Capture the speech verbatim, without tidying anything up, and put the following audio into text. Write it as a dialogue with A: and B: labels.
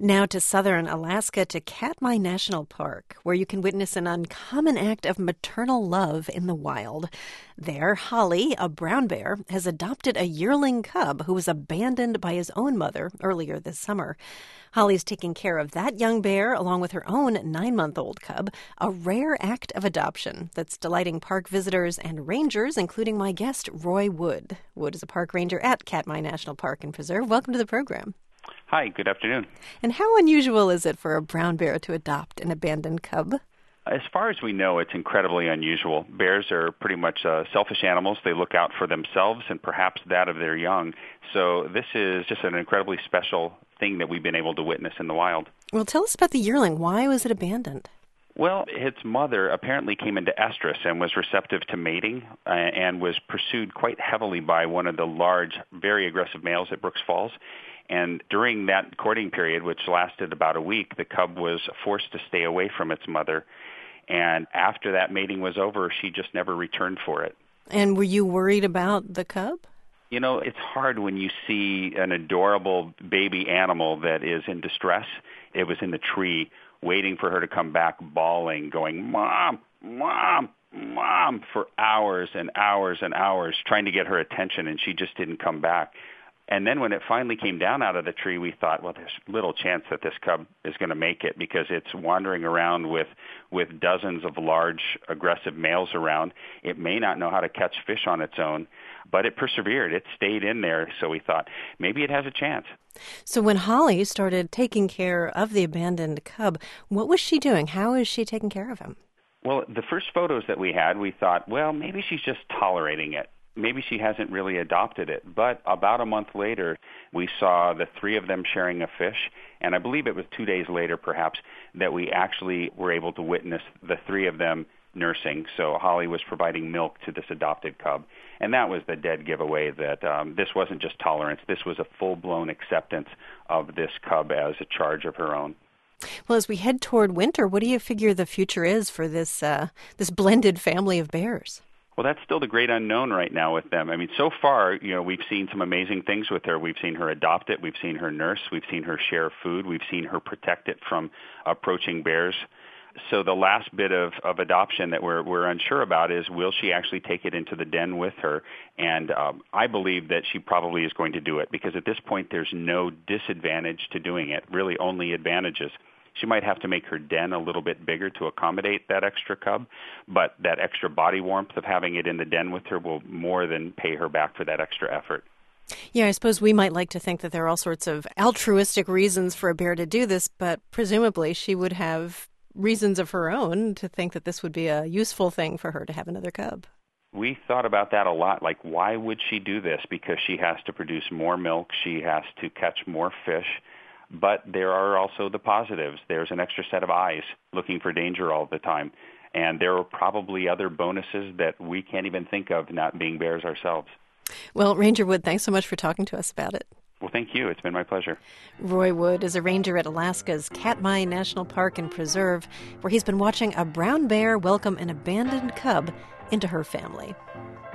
A: Now to southern Alaska, to Katmai National Park, where you can witness an uncommon act of maternal love in the wild. There, Holly, a brown bear, has adopted a yearling cub who was abandoned by his own mother earlier this summer. Holly's taking care of that young bear along with her own nine-month-old cub, a rare act of adoption that's delighting park visitors and rangers, including my guest, Roy Wood. Wood is a park ranger at Katmai National Park and Preserve. Welcome to the program.
B: Hi, good afternoon.
A: And how unusual is it for a brown bear to adopt an abandoned cub?
B: As far as we know, it's incredibly unusual. Bears are pretty much uh, selfish animals. They look out for themselves and perhaps that of their young. So this is just an incredibly special thing that we've been able to witness in the wild.
A: Well, tell us about the yearling. Why was it abandoned?
B: Well, its mother apparently came into estrus and was receptive to mating uh, and was pursued quite heavily by one of the large, very aggressive males at Brooks Falls. And during that courting period, which lasted about a week, the cub was forced to stay away from its mother. And after that mating was over, she just never returned for it.
A: And were you worried about the cub?
B: You know, it's hard when you see an adorable baby animal that is in distress. It was in the tree waiting for her to come back, bawling, going, "Mom, Mom, Mom," for hours and hours and hours, trying to get her attention, and she just didn't come back. And then when it finally came down out of the tree, we thought, well, there's little chance that this cub is going to make it because it's wandering around with, with dozens of large, aggressive males around. It may not know how to catch fish on its own, but it persevered. It stayed in there, so we thought maybe it has a chance.
A: So when Holly started taking care of the abandoned cub, what was she doing? How is she taking care of him?
B: Well, the first photos that we had, we thought, well, maybe she's just tolerating it. Maybe she hasn't really adopted it. But about a month later, we saw the three of them sharing a fish, and I believe it was two days later, perhaps, that we actually were able to witness the three of them nursing. So Holly was providing milk to this adopted cub, and that was the dead giveaway that um, this wasn't just tolerance. This was a full-blown acceptance of this cub as a charge of her own.
A: Well, as we head toward winter, what do you figure the future is for this uh, this blended family of bears?
B: Well, that's still the great unknown right now with them. I mean, so far, you know, we've seen some amazing things with her. We've seen her adopt it. We've seen her nurse. We've seen her share food. We've seen her protect it from approaching bears. So the last bit of, of adoption that we're we're unsure about is, will she actually take it into the den with her? And um, I believe that she probably is going to do it because at this point there's no disadvantage to doing it, really only advantages. She might have to make her den a little bit bigger to accommodate that extra cub, but that extra body warmth of having it in the den with her will more than pay her back for that extra effort.
A: Yeah, I suppose we might like to think that there are all sorts of altruistic reasons for a bear to do this, but presumably she would have reasons of her own to think that this would be a useful thing for her to have another cub.
B: We thought about that a lot. Like, why would she do this? Because she has to produce more milk. She has to catch more fish. But there are also the positives. There's an extra set of eyes looking for danger all the time. And there are probably other bonuses that we can't even think of, not being bears ourselves.
A: Well, Ranger Wood, thanks so much for talking to us about it.
B: Well, thank you. It's been my pleasure.
A: Roy Wood is a ranger at Alaska's Katmai National Park and Preserve, where he's been watching a brown bear welcome an abandoned cub into her family.